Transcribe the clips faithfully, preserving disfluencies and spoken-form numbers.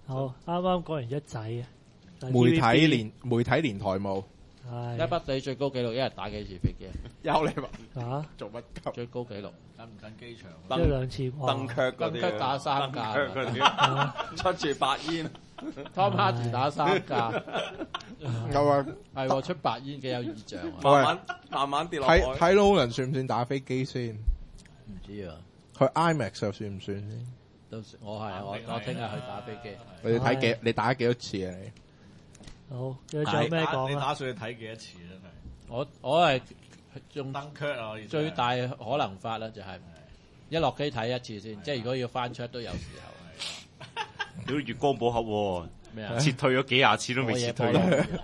好，啱啱講完一仔啊， 媒體連媒體連台務， 一筆你最高紀錄一日打幾次飛機？ 有你話啊？ 做乜急？ 最高紀錄跟唔跟機場？ 一兩次登腳嗰登腳打三架， 出住白煙 ，Tom Hardy 打三架， 有啊， 係喎出白煙幾有意象啊！ 慢慢慢慢跌落海。 睇睇Nolan算唔算打飛機先？ 唔知啊， 佢 IMAX 又算唔算先？ 到時我係我我聽日去打飛機。 你睇幾？你打幾多次啊？你好，你仲有咩講啊？ 你打算去睇幾多次真係？ 我我係用登腳啊！ 最大可能法啦，就係一落機睇一次先，即係如果要翻出都有時候。 屌月光寶盒喎， 咩啊？ 撤退咗幾廿次都未撤退。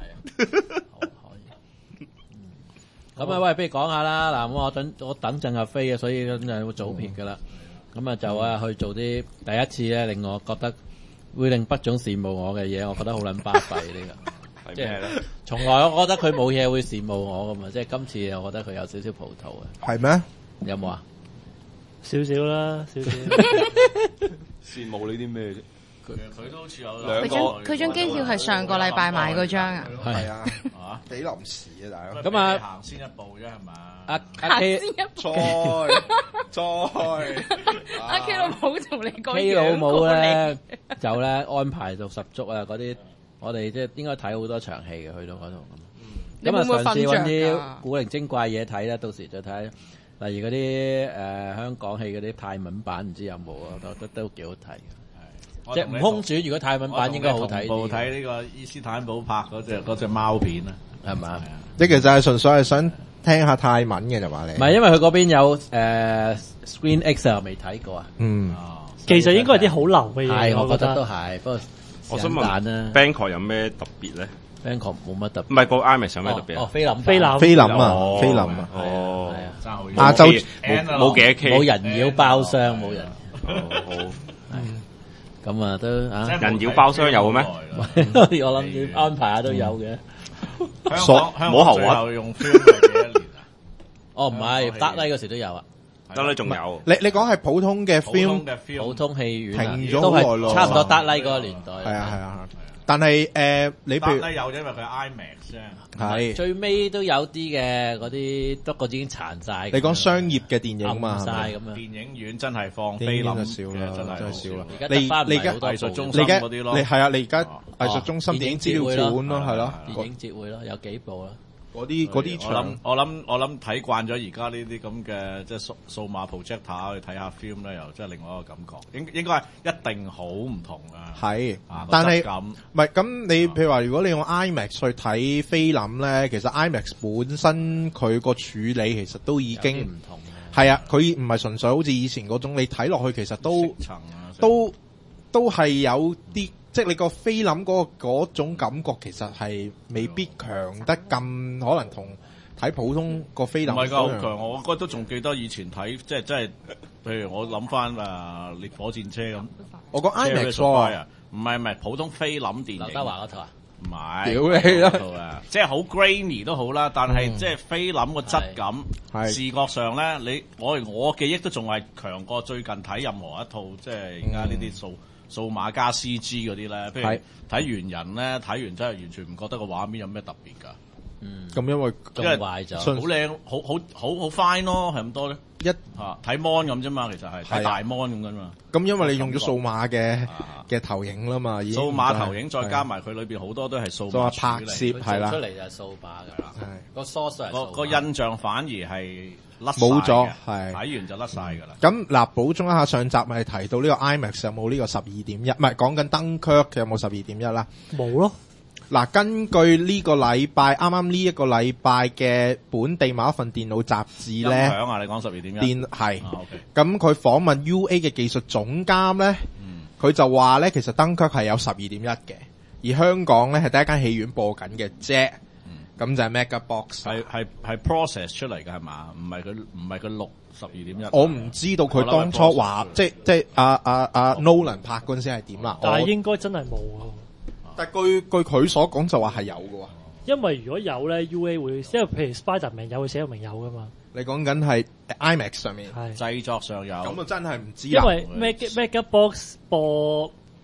咁啊，喂，不如講下啦。嗱，咁我等我等陣就飛嘅，所以咁就會早撇噶啦。咁啊，就啊去做啲第一次咧，令我覺得會令畢總羨慕我嘅嘢，我覺得好撚巴閉呢個。 即係咧， 從來我覺得佢冇嘢會羨慕我噶嘛，即係今次我覺得佢有少少葡萄啊。 係咩？ 有冇啊？ 少少啦，少少。 羨慕你啲咩啫？ 佢佢都好似有兩個佢張佢張機票係上個禮拜買嗰張啊， 係啊， 啊， 幾臨時啊，大佬。 咁啊行先一步啫係嘛？ 阿阿 K 先一再再阿 K 老母同你講 K 老母咧就咧安排到十足啊！嗰啲我哋即係應該睇好多場戲嘅，去到嗰度咁。咁啊，嘗試揾啲古靈精怪嘢睇啦，到時再睇。例如嗰啲誒香港戲嗰啲泰文版，唔知有冇啊？我覺得都幾好睇。即係《悟空傳》，如果泰文版應該好睇啲。 我睇呢個伊斯坦堡拍嗰隻嗰隻貓片啊， 係嘛？ 你其實係純粹係想聽下泰文嘅就話你。 唔係，因為佢嗰邊有誒 Screen X 啊，未睇過啊。 嗯， 其實應該係啲好流嘅嘢， 係，我覺覺得都係。不過我想問 Bangkok 有咩特別咧 ？Bangkok 冇乜特別。 唔係個 IMAX 有咩特別啊？ 哦，菲林， 菲林， 菲林啊，菲林啊。 哦， 係啊， 爭好遠。 亞洲冇冇幾多 K， 冇人妖包廂，冇人。 好。 咁啊，都啊， 人妖包廂有嘅咩？ 我諗住安排下都有嘅。 香港香港最後用 film 係幾多年啊？ 哦，唔係，德拉嗰時都有啊。 德拉仲有。 你你講係普通嘅 film， 普通戲院停咗都好耐咯， 係差唔多德拉嗰個年代。 係啊係啊，但係誒，你譬如德拉有，因為佢係 IMAX 啫。 係最尾都有啲嘅嗰啲，不過已經殘晒。 你講商業嘅電影嘛， 晒咁樣。 電影院真係放菲林就少啦， 真係真係少啦。 你你你而家藝術中心嗰啲咯， 你係啊，你而家藝術中心電影資料館咯，係咯， 電影節會咯，有幾部啦。 嗰啲嗰啲場， 我諗我諗睇慣咗而家呢啲咁嘅即係數數碼 projector 去睇下 film 咧，又真係另外一個感覺。應應該係一定好唔同啊。 係，但係唔係咁？你譬如話，如果你用 IMAX 去睇菲林咧，其實 IMAX 本身佢個處理其實都已經唔同。 係啊，佢唔係純粹好似以前嗰種，你睇落去其實都都都係有啲。即係你個菲林嗰個嗰種感覺，其實係未必強得咁，可能同睇普通個菲林唔係㗎，好強！我覺得都仲記得以前睇，即係即係，譬如我諗翻誒烈火戰車咁。 我講 IMAX 啊，唔係唔係普通菲林電影。劉德華嗰套啊？ 唔係。 屌你啦！ 即係好 grainy 都好啦，但係即係菲林個質感、視覺上咧，你我我記憶都仲係強過最近睇任何一套，即係而家呢啲數。數碼加 C G 嗰啲咧，譬如睇完人咧，睇完真係完全唔覺得個畫面有咩特別㗎。 嗯， 咁因為咁壞就好靚，好好好好 fine 咯，係咁多咧。 一嚇睇 mon 咁啫嘛，其實係睇大 mon 咁㗎嘛。 咁因為你用咗數碼嘅嘅投影啦嘛， 數碼投影再加埋佢裏邊好多都係數碼拍攝係啦， 出嚟就係掃把㗎啦。個 source 個個印象反而係甩冇咗，係睇完就甩晒㗎啦。 咁嗱，補充一下上集咪提到呢個 IMAX 有冇呢個十二點一？唔係講緊 Dunkirk 有冇十二點一啦？ 冇咯。 嗱，根據呢個禮拜啱啱呢一個禮拜嘅本地某一份電腦雜誌咧， 音響啊，你講十二點一電係，咁佢訪問 U A 嘅技術總監咧，佢就話咧，其實 Dunkirk 係有十二點一嘅，而香港咧係第一間戲院播緊嘅啫，咁就係 Mega Box， 係係係 process 出嚟嘅係嘛？唔係佢唔係佢錄十二點一。 我唔知道佢當初話，即即阿阿阿 Nolan 拍嗰陣時係點啦， 但係應該真係冇啊。 但據據佢所講就話係有嘅喎， 因為如果有咧 ，U A 會，因為譬如 Spiderman 有，佢寫到明有噶嘛。 你講緊係 IMAX 上面， 製作上有， 咁啊真係唔知。 因為 Mega Mega Box 播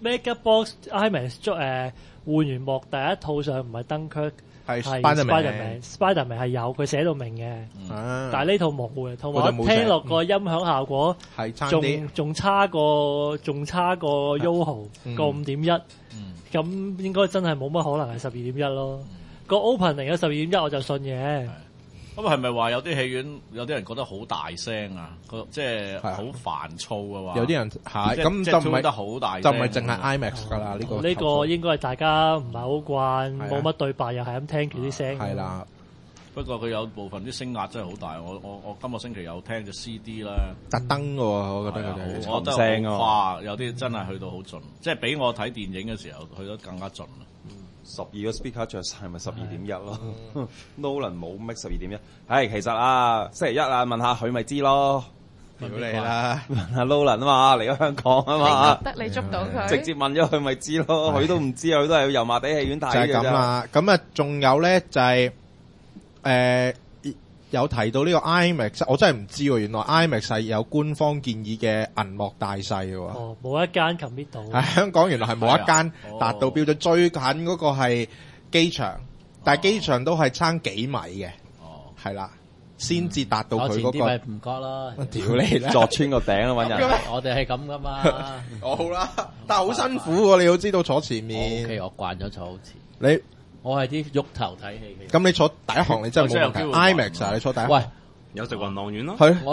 Mega Box IMAX 誒換完幕第一套上唔係 Dunkirk 係 Spiderman，Spiderman 係有佢寫到明嘅，但係呢套冇嘅，同埋聽落個音響效果係仲仲差過仲差過 Yoho 個五點一，咁應該真係冇乜可能係十二點一咯。個 opening 有十二點一我就信嘅。 咁係咪話有啲戲院有啲人覺得好大聲啊？個即係好煩躁啊？話有啲人係咁就唔係得好大聲， 就唔係淨係 IMAX 㗎啦。呢個呢個應該係大家唔係好慣，冇乜對白又係咁聽住啲聲。 係啦， 不過佢有部分啲聲壓真係好大。我我我今個星期有聽隻 C D 啦， 特登㗎喎，我覺得佢哋我覺得好誇，有啲真係去到好盡，即係比我睇電影嘅時候去得更加盡。 十二個 speaker 着晒咪十二點一咯 ，Nolan 冇 make 十二點一。係其實啊，星期一啊，問下佢咪知咯。 屌你啦， 問下 Nolan 啊嘛，嚟咗香港啊嘛， 得你捉到佢， 直接問咗佢咪知咯。佢都唔知啊，佢都係去油麻地戲院睇嘅啫。 就係咁啦。咁啊，仲有咧就係、是、誒。呃有提到呢個 IMAX，我真係唔知喎。原來 IMAX 係有官方建議嘅銀幕大細嘅喎。 哦，冇一間 commit 到。 喺香港原來係冇一間達到標準，最近嗰個係機場，但係機場都係差幾米嘅。哦，係啦，先至達到佢嗰個。 咪唔覺啦， 屌你啦！ 鑿穿個頂啊揾人。 我哋係咁噶嘛。 我好啦，但係好辛苦喎，你要知道坐前面。 O K，我慣咗坐好前。 你。 我係啲喐頭睇戲嘅。 咁你坐第一行你真係冇問題。IMAX 啊，你坐第一行。 喂， 有食運動員咯。 係。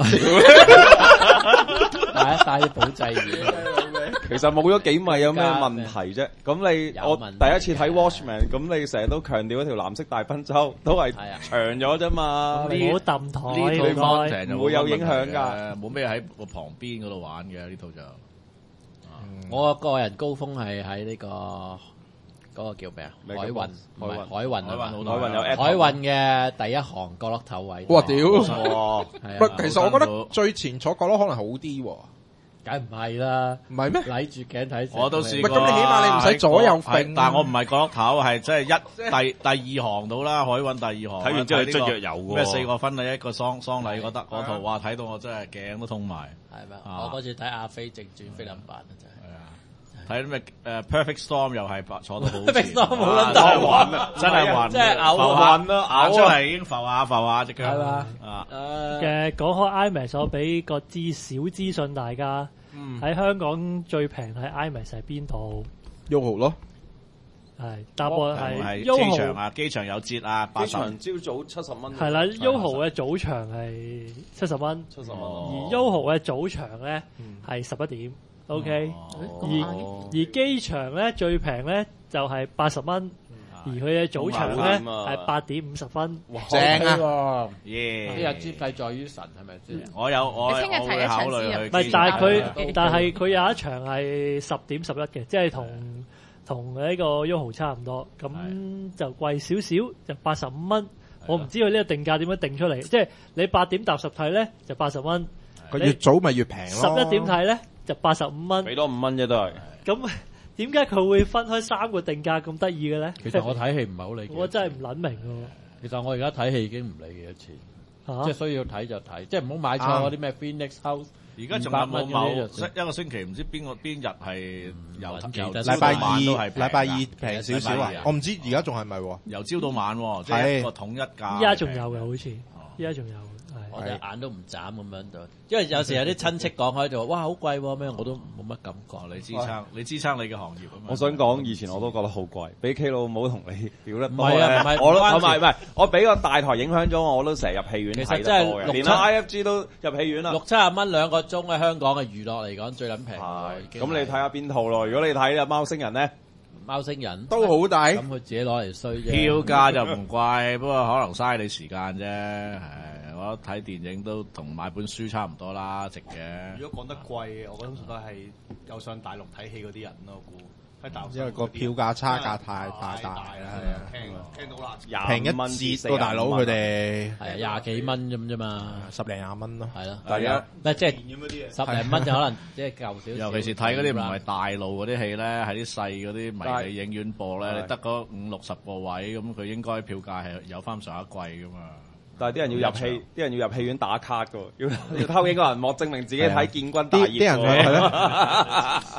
帶一帶啲保濟員。 其實冇咗幾米有咩問題啫？咁你我第一次睇 Watchmen， 咁你成日都強調嗰條藍色大賓州都係長咗啫嘛。 你唔好揼台， 呢套 content 唔會有影響㗎。 冇咩喺個旁邊嗰度玩嘅呢套就。 我個人高峰係喺呢個。嗰個叫咩啊？海運，海運，海運， 海運，海運有海運嘅第一行角落頭位。 哇！屌， 係啊！ 其實我覺得最前坐角落可能好啲喎。 梗唔係啦， 唔係咩？ 睇住鏡睇。 我都試過。 咁你起碼你唔使左右揈。 但係我唔係角落頭，係即係一第第二行到啦，海運第二行。 睇完之後捽藥油喎。 咩四個婚禮一個喪喪禮嗰得嗰套，哇！睇到我真係頸都痛埋。 係咩？我嗰次睇《阿飛正傳》菲林版啊，真係。 睇啲咩誒 Perfect Storm 又係坐到好 ，Perfect Storm 冇撚大暈啊， 真係暈， 即係嘔暈咯， 嘔出嚟已經浮下浮下隻腳。 係嘛？啊嘅講開 IMAX，我俾個資小資訊大家，喺香港最平喺 IMAX 係邊度 ？Yoho 咯， 係答案係機場啊，機場有折啊， 機場朝早七十蚊。 係啦 ，Yoho 嘅早場係七十蚊， 七十蚊， 而 Yoho 嘅早場咧係十一點。O K，而而機場咧最平咧就係八十蚊，而佢嘅早場咧係八點五十分， 正啊！ 耶！ 呢日資費在於神係咪先？ 我有我我會考慮去。 唔係，但係佢但係佢有一場係十點十一嘅，即係同同呢個 Yoho 差唔多，咁就貴少少，就八十五蚊。我唔知佢呢個定價點樣定出嚟，即係你八點搭十睇咧就八十蚊， 佢越早咪越平咯。 十一點睇咧。就八十五蚊， 俾多五蚊啫都係。 咁點解佢會分開三個定價咁得意嘅咧？ 其實我睇戲唔係好理。 我真係唔撚明喎。 其實我而家睇戲已經唔理幾多錢，啊、即係需要睇就睇，即係唔好買錯嗰啲咩 Phoenix House。 而家仲有冇某一個星期唔知邊個邊日係由由禮拜二禮拜二平少少啊？我唔知而家仲係咪喎？ 由朝到晚，即係一個統一價。 依家仲有嘅好似，依家仲有。 我隻眼都唔眨咁樣度，因為有時有啲親戚講開就話：哇，好貴喎咩？我都冇乜感覺。 你支撐，你支撐你嘅行業啊嘛。 我想講以前我都覺得好貴，俾 K 佬冇同你表得多。 唔係啊，唔係我都唔係唔係，我俾個大台影響咗我，我都成日入戲院睇得多嘅。連 I F G 都入戲院啦。 六七十蚊兩個鐘喺香港嘅娛樂嚟講最撚平。 咁你睇下邊套咯？如果你睇啊貓星人咧， 貓星人都好抵。 咁佢自己攞嚟衰啫。 票價就唔貴，不過可能嘥你時間啫。我睇電影都同買本書差唔多啦，值嘅。 如果講得貴，我覺得都係有上大陸睇戲嗰啲人咯，我估喺大陸。 因為個票價差價太太大啦，係啊， 聽聽到啦， 平一折個大佬佢哋係廿幾蚊咁啫嘛， 十零廿蚊咯， 係咯。 大家唔即係十零蚊就可能即係舊少少。 尤其是睇嗰啲唔係大路嗰啲戲咧，喺啲細嗰啲迷你影院播咧，你得嗰五六十個位，咁佢應該票價係有翻上一季噶嘛。 但係啲人要入戲，啲人要入戲院打卡噶，要要偷影個銀幕證明自己睇建軍大業。 啲人係咯，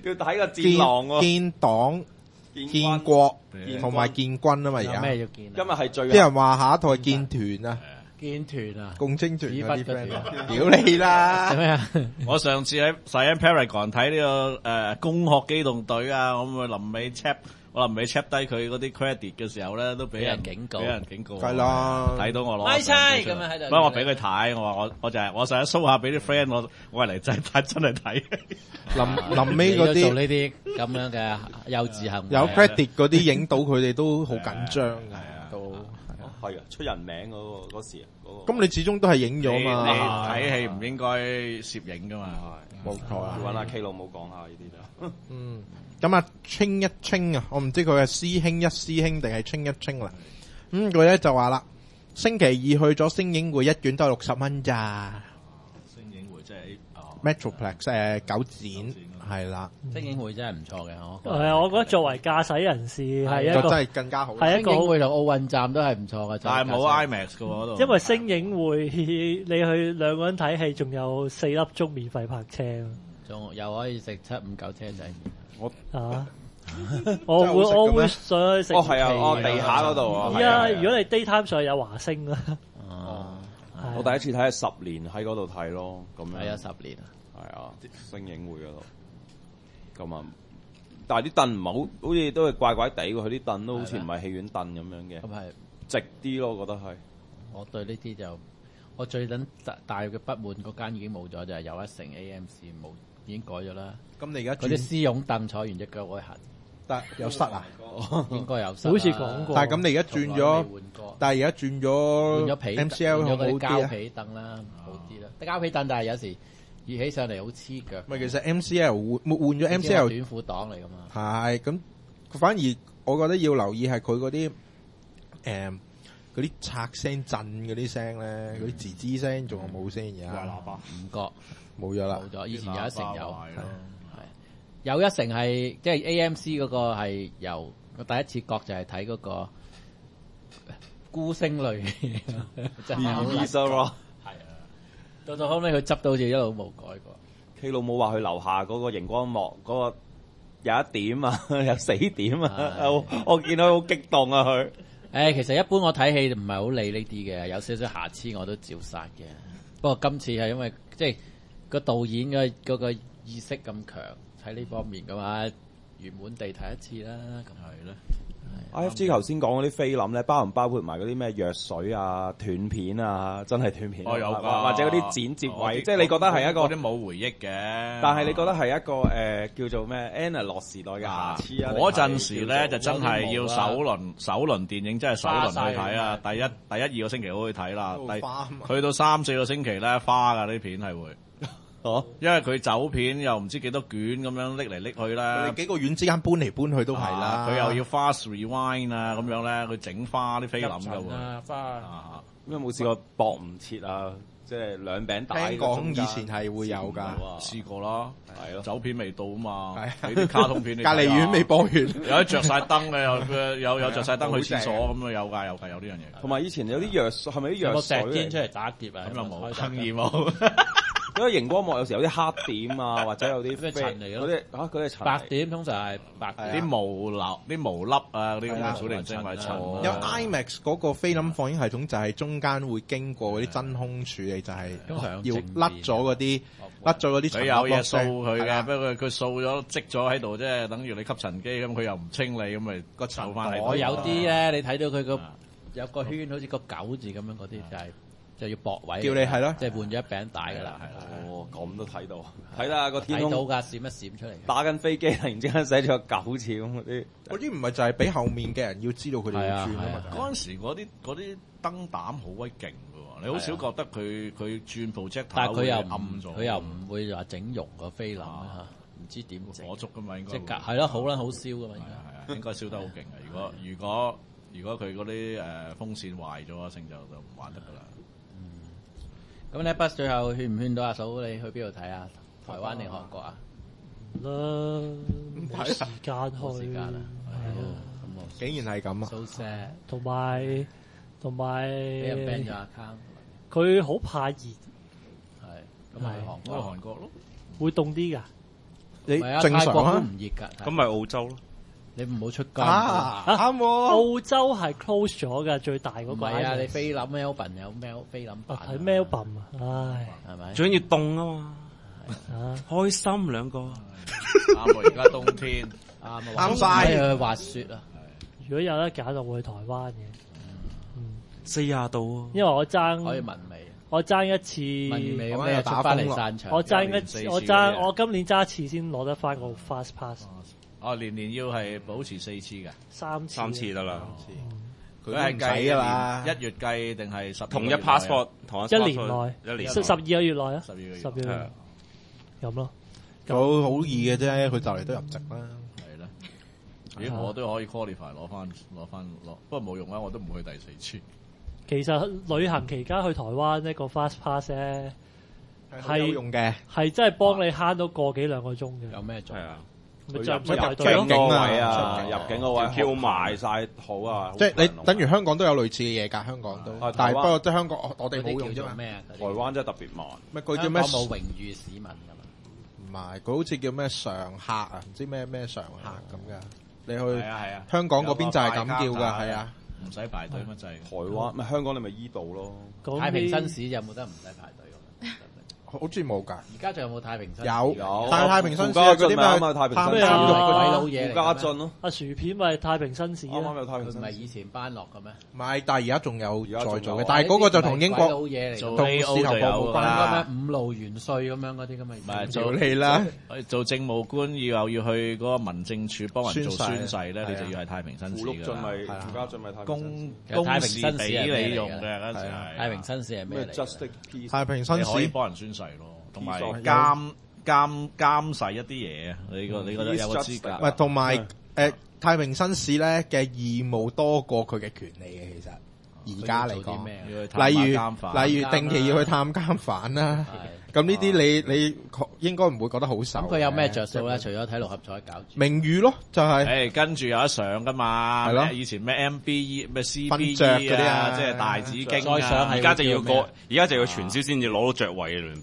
要睇個戰狼喎， 建黨、建國同埋建軍啊嘛，而家咩要建？ 今日係最啲人話下一套係建團啊。 建團啊， 共青團嗰啲 friend，屌你啦！ 做咩啊？ 我上次喺 Siam Paragon 睇呢個誒攻殼機動隊啊，我咪臨尾 check，我臨尾 check 低佢嗰啲 credit 嘅時候咧，都俾人警告， 俾人警告。 係啦， 睇到我攞。 咪猜咁樣喺度。 不過我俾佢睇，我話我我就係我想 show 下俾啲 friend，我我係嚟真係真係睇。 臨臨尾嗰啲做呢啲咁樣嘅幼稚行為， 有 credit 嗰啲影到佢哋都好緊張嘅，都。 係啊，出人名嗰個嗰時， 咁你始終都係影咗嘛？ 你睇戲唔應該攝影噶嘛？ 冇錯啊！ 要揾阿 K 老母講下呢啲就。 嗯，咁啊，清一清啊，我唔知佢係師兄一師兄定係清一清啦。咁佢咧就話啦，星期二去咗星影匯一卷都係六十蚊咋。 星影匯即係 Metroplex 誒九展。係啦， 星影匯真係唔錯嘅，我係啊，我覺得作為駕駛人士係一個真係更加好。 係一個星影匯同奧運站都係唔錯嘅， 但係冇 IMAX 嘅嗰度。 因為星影匯你去兩個人睇戲，仲有四粒鐘免費泊車， 仲又可以食七五九車仔。 我啊，我會我會上去食。 哦係啊，哦地下嗰度啊。 而家如果你 daytime 上有華星啦。 哦，我第一次睇係十年喺嗰度睇咯，咁樣。 係啊，十年啊。 係啊，星影匯嗰度。咁啊，但係啲凳唔係好，好似都係怪怪地喎。佢啲凳都好似唔係戲院凳咁樣嘅。 咁係直啲咯，我覺得係。 我對呢啲就，我最等大大嘅不滿嗰間已經冇咗，就係又一城 A M C 冇，已經改咗啦。 咁你而家嗰啲絲絨凳坐完隻腳會痕， 得有塞啊？ 應該有塞。 好似講過。 但係咁你而家轉咗，但係而家轉咗換咗皮 M C L 換咗嗰啲膠好皮凳啦，好啲啦。啲膠皮凳但係有時。熱起上嚟好黐腳。 咪其實 M C L 換換咗 M C L 短褲檔嚟噶嘛。 係咁，反而我覺得要留意係佢嗰啲誒嗰啲拆聲震嗰啲聲咧，嗰啲吱吱聲仲有冇聲而家？ 掛喇叭唔覺冇咗啦。 冇咗，以前有一成有，係有一成係即係 A M C 嗰個係由我第一次覺就係睇嗰個孤星淚，真係好難。到到後尾佢執到好似一路冇改過。 K 老母話佢樓下嗰個熒光幕嗰、嗰個有一點啊，有死點啊，我我見到好激動啊佢。 誒，其實一般我睇戲唔係好理呢啲嘅，有少少瑕疵我都照殺嘅。不過今次係因為即係個導演嘅嗰個意識咁強，喺呢方面嘅話，圓滿地睇一次啦。咁係啦。 I F G 頭先講嗰啲菲林咧，包唔包括埋嗰啲咩藥水啊、斷片啊，真係斷片、啊。 哦，有㗎。 或者嗰啲剪接位，哦、即係你覺得係一個嗰啲冇回憶嘅。 但係你覺得係一個誒、呃、叫做咩 analog 時代嘅瑕疵啊？ 嗰陣時咧就真係要首輪首輪電影，真係首輪去睇啊！第一第一二個星期好去睇啦，第去到三四個星期咧花㗎啲片係會。 哦， 因為佢走片又唔知幾多卷咁樣拎嚟拎去啦， 幾個院之間搬嚟搬去都係啦。 佢、啊、又要 fast rewind 啊咁樣咧，佢整花啲菲林㗎喎。 啊，花啊， 咁有冇試過駁唔切啊？即係兩餅帶。 聽講以前係會有㗎， 試過啦，係咯，走片未到啊嘛， 係啲卡通片， 隔離院未播完，有啲着晒燈嘅，有有有著曬燈去廁所咁啊，有㗎有㗎有呢樣嘢。 同埋以前有啲藥水，係咪啲藥水？ 有個石堅出嚟打劫啊？ 咁又冇，當然冇。 因為熒光幕有時有啲黑點啊，或者有啲咩塵嚟咯？ 嗰啲嚇嗰啲塵。 白點通常係白啲毛粒、啲毛粒啊，嗰啲咁嘅小靈精咪塵。 有 IMAX 嗰個菲林放映系統就係中間會經過嗰啲真空處理，就係要甩咗嗰啲甩咗嗰啲塵。 佢有嘢掃佢嘅，不過佢掃咗積咗喺度，即係等於你吸塵機咁，佢又唔清理咁咪個塵翻嚟。 我有啲咧，你睇到佢個有個圈，好似個九字咁樣嗰啲就係。就要駁位， 叫你係咯， 即係換咗一餅帶㗎啦。 哦，咁都睇到，睇啦個天空睇到㗎，閃一閃出嚟。 打緊飛機，突然之間寫咗個九字咁嗰啲， 嗰啲唔係就係俾後面嘅人要知道佢哋要轉啊嘛。 嗰陣時嗰啲嗰啲燈膽好鬼勁㗎喎，你好少覺得佢佢轉 projector， 但係佢又暗咗， 佢又唔會話整容個菲林啊，唔知點火燭㗎嘛應該。 即係係咯，好啦，好燒㗎嘛， 係啊係啊，應該燒得好勁啊！如果如果如果佢嗰啲誒風扇壞咗，成就就唔玩得㗎啦。 咁你 bus 最後勸唔勸到阿嫂你去邊度睇啊？台灣定韓國啊？ 啦，冇時間去， 冇時間啊！係啊，咁我竟然係咁啊 ！so sad， 同埋同埋俾人 ban 咗 account， 佢好怕熱， 係咁係韓國韓國咯， 會凍啲㗎。 你正常啊？ 唔熱㗎， 咁咪澳洲咯。 你唔好出街啊！啱喎， 澳洲係 close 咗㗎，最大嗰個。 唔係啊，你菲林 Melbourne 有 Mel 菲林版。 喺 Melbourne 啊，唉， 係咪？ 最緊要凍啊嘛，開心兩個。 啱喎，而家冬天啱啱晒去滑雪啊！ 如果有得揀，就會去台灣嘅。 嗯， 四廿度啊！ 因為我爭可以聞味， 我爭一次聞味咁你又出翻嚟散場。 我爭一，我爭我今年爭一次先攞得翻個 fast pass。 哦，年年要係保持四次嘅， 三次三次得啦。 佢係計㗎啦，一月計定係十同一 passport， 同一一年內， 一年十二個月內啊， 十二個月， 十二個月咁咯。 佢好易嘅啫，佢就嚟都入籍啦。 係啦，咦，我都可以 qualify 攞翻攞翻攞，不過冇用啦，我都唔去第四次。 其實旅行期間去台灣呢個 fast pass 咧係有用嘅， 係真係幫你慳到個幾兩個鐘嘅。 有咩做？ 咪就唔使排隊咯。入境個位啊， 入境個位票賣晒好啊！ 即係你等於香港都有類似嘅嘢㗎，香港都。但係不過即係香港我哋冇用啫嘛。 咩啊？ 台灣真係特別慢。 咩佢叫咩？ 冇榮譽市民㗎嘛？ 唔係，佢好似叫咩常客啊？唔知咩咩常客咁㗎。你去係啊係啊， 香港嗰邊就係咁叫㗎，係啊。 唔使排隊乜滯。 台灣咪香港你咪依度咯。 太平紳士有冇得唔使排隊㗎？ 好似冇㗎。而家仲有冇太平紳士？ 有有。 但係太平紳士嗰啲咩太平紳士咩啊？ 鬼佬嘢嚟。 家俊咯。 阿薯片咪太平紳士。 啱啱有太平紳士。 唔係以前班落嘅咩？ 唔係，但係而家仲有在做嘅。但係嗰個就同英國老嘢嚟， 同事頭部冇關啦。五路元帥咁樣嗰啲咁嘅。 唔係做你啦。 做政務官要又要去嗰個民政處幫人做宣誓咧，你就要係太平紳士㗎。 陸俊咪吳家俊咪太平紳士。 公公事俾你用嘅嗰陣時係。 太平紳士係咩嚟？ 太平紳士可以幫人宣誓咯。同埋監監監誓一啲嘢啊！你個你覺得有個資格？ 唔係同埋誒太平紳士咧嘅義務多過佢嘅權利嘅，其實而家嚟講，例如例如定期要去探監犯啦。咁呢啲你你應該唔會覺得好受。 咁佢有咩着數咧？除咗睇六合彩搞住名譽咯，就係誒跟住有得上噶嘛。 係咯， 以前咩 M B E 咩 C B E 嗰啲啊，即係大紫荊。 再上而家就要過，而家就要傳銷先至攞到爵位嘅。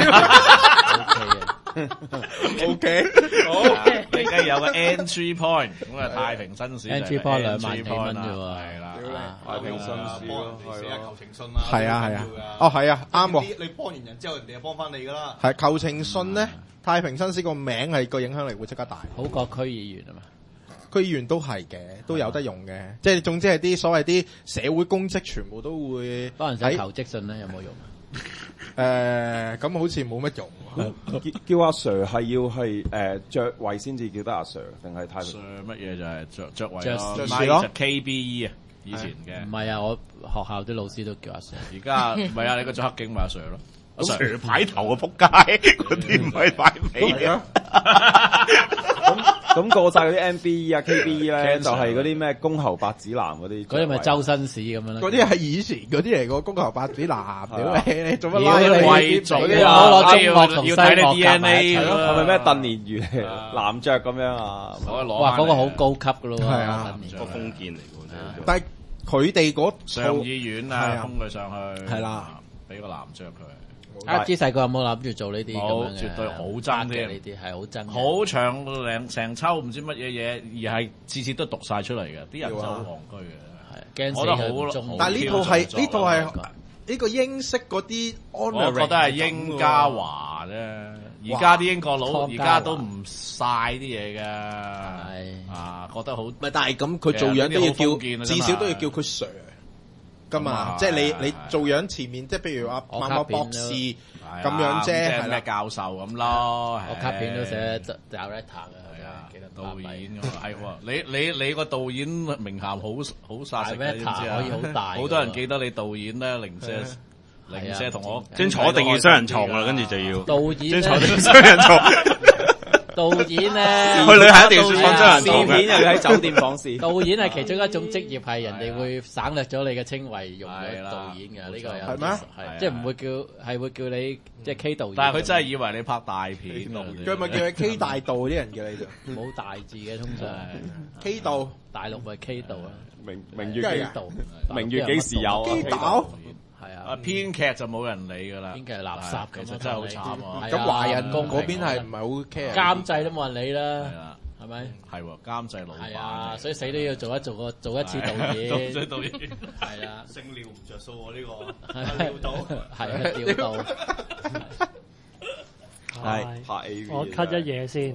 O K， 好，你梗係有個 entry point，咁啊太平紳士 entry point 兩萬幾蚊啫喎， 係啦， 太平紳士咯， 寫下求情信啦， 係啊係啊，哦係啊啱喎， 你幫完人之後，人哋就幫翻你噶啦。 係求情信咧，太平紳士個名係個影響力會即刻大， 好過區議員啊嘛， 區議員都係嘅，都有得用嘅，即係總之係啲所謂啲社會公職全部都會幫人寫求職信咧，有冇用？ 誒咁好似冇乜用。 叫叫阿 Sir 係要係誒爵位先至叫得阿 Sir，定係太平 ？Sir 乜嘢就係爵爵位咯， 唔係就 K B E 啊，以前嘅。 唔係啊，我學校啲老師都叫阿 Sir。 而家唔係啊，你個做黑警咪阿 Sir 咯。 阿 Sir 牌頭啊，仆街！嗰啲唔係牌尾啊。 咁過晒嗰啲 M B E 啊 K B E 咧，就係嗰啲咩公侯伯子男嗰啲。 嗰啲咪周紳士咁樣咯。 嗰啲係以前嗰啲嚟個公侯伯子男，屌你你做乜拉你貴族嗰啲啊？ 攞中要學要睇你 D N A 係咪咩鄧年如男爵咁樣啊？ 哇，嗰個好高級噶咯喎。 係啊， 個封建嚟嘅。 但係佢哋嗰上議院啊，封佢上去係啦， 俾個男爵佢。 阿芝細個有冇諗住做呢啲咁樣嘅？ 絕對好爭嘅呢啲係好真， 好長成成抽唔知乜嘢嘢，而係次次都讀晒出嚟嘅，啲人就好戇居嘅，係驚死佢中。 但係呢套係呢套係呢個英式嗰啲， 我覺得係英嘉華啫。而家啲英國佬而家都唔晒啲嘢嘅，係啊，覺得好。 咪但係咁佢做樣都要叫，至少都要叫佢 Sir。噶嘛，即係你你做樣前面，即係譬如話某某博士咁樣啫，係咩教授咁咯。 我卡片都寫 director 嘅，係啊，記得導演咁係喎。你你你個導演名銜好好殺食嘅，你知唔知啊？ 可以好大， 好多人記得你導演咧，零舍零舍同我張坐定要雙人床啦，跟住就要導演張坐定雙人床。 導演咧， 去旅行一定要放雙人床， 試片又要喺酒店房試。 導演係其中一種職業，係人哋會省略咗你嘅稱謂，用咗導演嘅呢個有係咩？ 係即係唔會叫係會叫你即係 K 導演。 但係佢真係以為你拍大片， 佢咪叫佢 K 大導啲人叫你就冇大字嘅通常 K 導， 大陸咪 K 導啊， 明明月幾度？明月幾時有啊？ K 導係啊， 編劇就冇人理㗎啦， 編劇係垃圾， 其實真係好慘啊！ 咁華人嗰邊係唔係好 care？ 監製都冇人理啦， 係啊， 係咪？ 係喎，監製老闆。 係啊，所以死都要做一做個做一次導演。 做導演係啊， 姓廖唔着數喎呢個，廖導係啊，廖導。 係拍 A V。 我 cut 一嘢先。